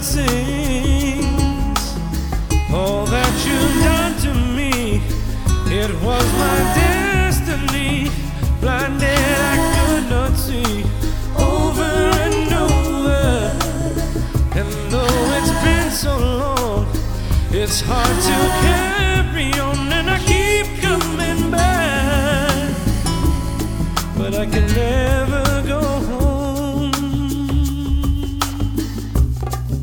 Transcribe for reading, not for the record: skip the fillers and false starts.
it seems. All that you've done to me, it was my destiny. Blinded, I could not see. Over and over, and though it's been so long, it's hard to carry on, and I keep coming back, but I can never